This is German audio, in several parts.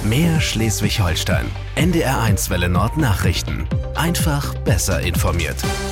Mehr Schleswig-Holstein. NDR1 Welle Nord Nachrichten. Einfach besser informiert.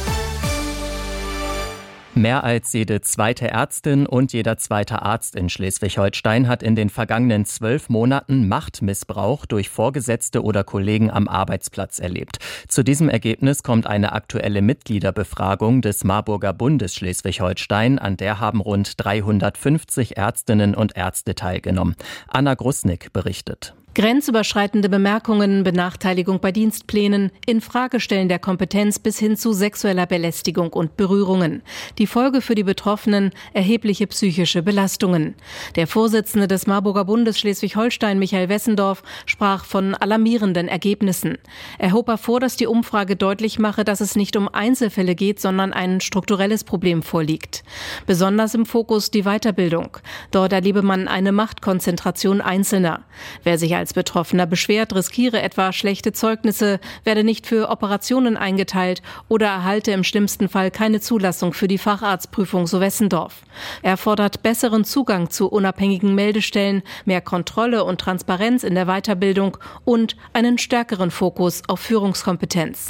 Mehr als jede zweite Ärztin und jeder zweite Arzt in Schleswig-Holstein hat in den vergangenen 12 Monaten Machtmissbrauch durch Vorgesetzte oder Kollegen am Arbeitsplatz erlebt. Zu diesem Ergebnis kommt eine aktuelle Mitgliederbefragung des Marburger Bundes Schleswig-Holstein, an der haben rund 350 Ärztinnen und Ärzte teilgenommen. Anna Grusnick berichtet. Grenzüberschreitende Bemerkungen, Benachteiligung bei Dienstplänen, Infragestellen der Kompetenz bis hin zu sexueller Belästigung und Berührungen. Die Folge für die Betroffenen: erhebliche psychische Belastungen. Der Vorsitzende des Marburger Bundes Schleswig-Holstein, Michael Wessendorf, sprach von alarmierenden Ergebnissen. Er hob hervor, dass die Umfrage deutlich mache, dass es nicht um Einzelfälle geht, sondern ein strukturelles Problem vorliegt. Besonders im Fokus die Weiterbildung. Dort erlebe man eine Machtkonzentration Einzelner. Wer sich als Betroffener beschwert, riskiere etwa schlechte Zeugnisse, werde nicht für Operationen eingeteilt oder erhalte im schlimmsten Fall keine Zulassung für die Facharztprüfung, so Wessendorf. Er fordert besseren Zugang zu unabhängigen Meldestellen, mehr Kontrolle und Transparenz in der Weiterbildung und einen stärkeren Fokus auf Führungskompetenz.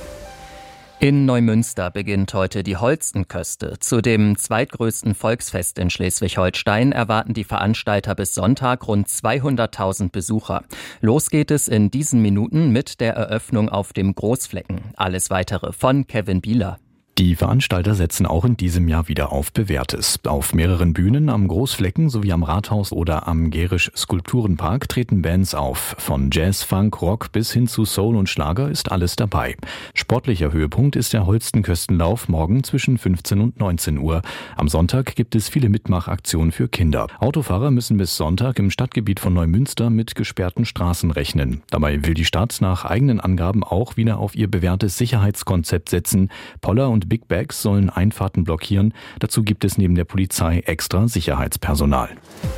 In Neumünster beginnt heute die Holstenköste. Zu dem zweitgrößten Volksfest in Schleswig-Holstein erwarten die Veranstalter bis Sonntag rund 200.000 Besucher. Los geht es in diesen Minuten mit der Eröffnung auf dem Großflecken. Alles Weitere von Kevin Bieler. Die Veranstalter setzen auch in diesem Jahr wieder auf Bewährtes. Auf mehreren Bühnen am Großflecken sowie am Rathaus oder am Gerisch-Skulpturenpark treten Bands auf. Von Jazz, Funk, Rock bis hin zu Soul und Schlager ist alles dabei. Sportlicher Höhepunkt ist der Holstenköstenlauf morgen zwischen 15 und 19 Uhr. Am Sonntag gibt es viele Mitmachaktionen für Kinder. Autofahrer müssen bis Sonntag im Stadtgebiet von Neumünster mit gesperrten Straßen rechnen. Dabei will die Stadt nach eigenen Angaben auch wieder auf ihr bewährtes Sicherheitskonzept setzen. Poller und Big Bags sollen Einfahrten blockieren. Dazu gibt es neben der Polizei extra Sicherheitspersonal.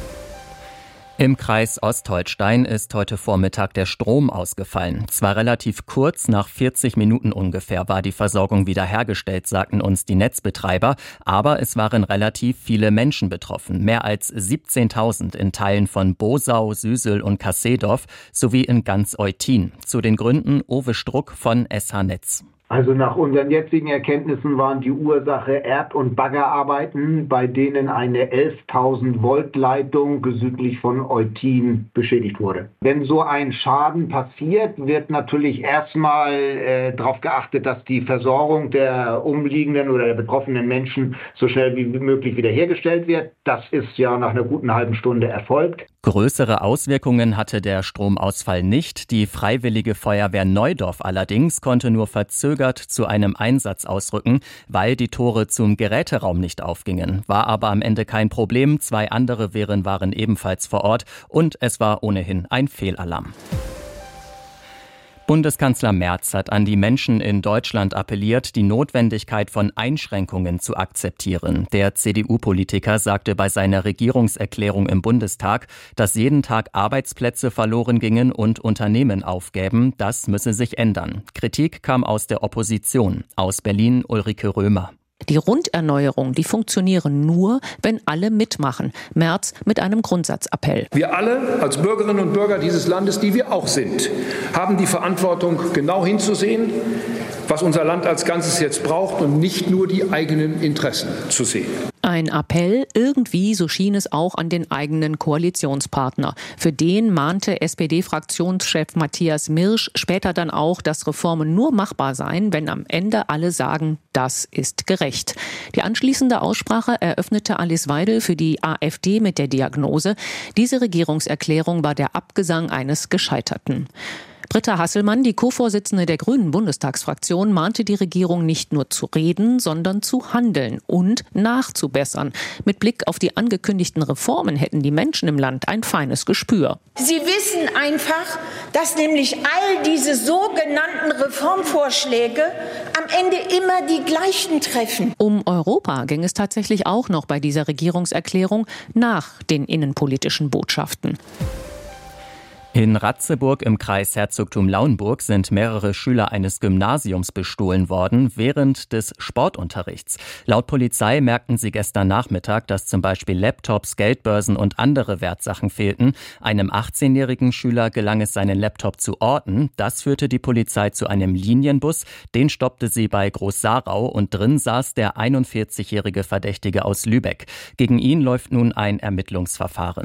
Im Kreis Ostholstein ist heute Vormittag der Strom ausgefallen. Zwar relativ kurz, nach 40 Minuten ungefähr war die Versorgung wiederhergestellt, sagten uns die Netzbetreiber, aber es waren relativ viele Menschen betroffen. Mehr als 17.000 in Teilen von Bosau, Süsel und Kassedorf sowie in ganz Eutin. Zu den Gründen Uwe Struck von SH Netz. Also nach unseren jetzigen Erkenntnissen waren die Ursache Erd- und Baggerarbeiten, bei denen eine 11.000 Volt Leitung südlich von Eutin beschädigt wurde. Wenn so ein Schaden passiert, wird natürlich erstmal darauf geachtet, dass die Versorgung der umliegenden oder der betroffenen Menschen so schnell wie möglich wiederhergestellt wird. Das ist ja nach einer guten halben Stunde erfolgt. Größere Auswirkungen hatte der Stromausfall nicht. Die Freiwillige Feuerwehr Neudorf allerdings konnte nur verzögert zu einem Einsatz ausrücken, weil die Tore zum Geräteraum nicht aufgingen. War aber am Ende kein Problem. 2 andere waren ebenfalls vor Ort und es war ohnehin ein Fehlalarm. Bundeskanzler Merz hat an die Menschen in Deutschland appelliert, die Notwendigkeit von Einschränkungen zu akzeptieren. Der CDU-Politiker sagte bei seiner Regierungserklärung im Bundestag, dass jeden Tag Arbeitsplätze verloren gingen und Unternehmen aufgäben. Das müsse sich ändern. Kritik kam aus der Opposition. Aus Berlin Ulrike Römer. Die Runderneuerung, die funktionieren nur, wenn alle mitmachen. Merz mit einem Grundsatzappell. Wir alle als Bürgerinnen und Bürger dieses Landes, die wir auch sind, haben die Verantwortung, genau hinzusehen, was unser Land als Ganzes jetzt braucht und nicht nur die eigenen Interessen zu sehen. Ein Appell, irgendwie, so schien es auch an den eigenen Koalitionspartner. Für den mahnte SPD-Fraktionschef Matthias Mirsch später dann auch, dass Reformen nur machbar seien, wenn am Ende alle sagen, das ist gerecht. Die anschließende Aussprache eröffnete Alice Weidel für die AfD mit der Diagnose: Diese Regierungserklärung war der Abgesang eines Gescheiterten. Britta Hasselmann, die Co-Vorsitzende der Grünen Bundestagsfraktion, mahnte die Regierung nicht nur zu reden, sondern zu handeln und nachzubessern. Mit Blick auf die angekündigten Reformen hätten die Menschen im Land ein feines Gespür. Sie wissen einfach, dass nämlich all diese sogenannten Reformvorschläge am Ende immer die gleichen treffen. Um Europa ging es tatsächlich auch noch bei dieser Regierungserklärung nach den innenpolitischen Botschaften. In Ratzeburg im Kreis Herzogtum Lauenburg sind mehrere Schüler eines Gymnasiums bestohlen worden während des Sportunterrichts. Laut Polizei merkten sie gestern Nachmittag, dass zum Beispiel Laptops, Geldbörsen und andere Wertsachen fehlten. Einem 18-jährigen Schüler gelang es, seinen Laptop zu orten. Das führte die Polizei zu einem Linienbus. Den stoppte sie bei Groß-Sarau und drin saß der 41-jährige Verdächtige aus Lübeck. Gegen ihn läuft nun ein Ermittlungsverfahren.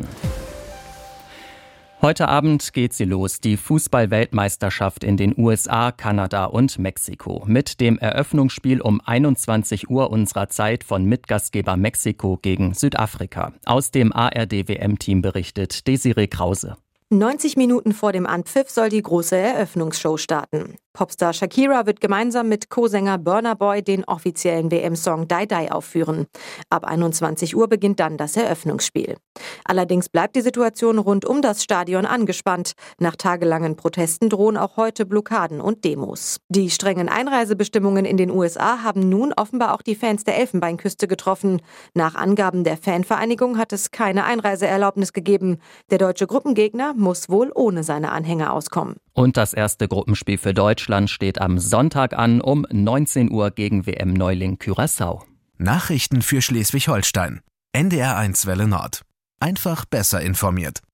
Heute Abend geht sie los, die Fußball-Weltmeisterschaft in den USA, Kanada und Mexiko. Mit dem Eröffnungsspiel um 21 Uhr unserer Zeit von Mitgastgeber Mexiko gegen Südafrika. Aus dem ARD-WM-Team berichtet Desiree Krause. 90 Minuten vor dem Anpfiff soll die große Eröffnungsshow starten. Popstar Shakira wird gemeinsam mit Co-Sänger Burna Boy den offiziellen WM-Song Die Die aufführen. Ab 21 Uhr beginnt dann das Eröffnungsspiel. Allerdings bleibt die Situation rund um das Stadion angespannt. Nach tagelangen Protesten drohen auch heute Blockaden und Demos. Die strengen Einreisebestimmungen in den USA haben nun offenbar auch die Fans der Elfenbeinküste getroffen. Nach Angaben der Fanvereinigung hat es keine Einreiseerlaubnis gegeben. Der deutsche Gruppengegner muss wohl ohne seine Anhänger auskommen. Und das erste Gruppenspiel für Deutschland steht am Sonntag an um 19 Uhr gegen WM-Neuling Curaçao. Nachrichten für Schleswig-Holstein. NDR1 Welle Nord. Einfach besser informiert.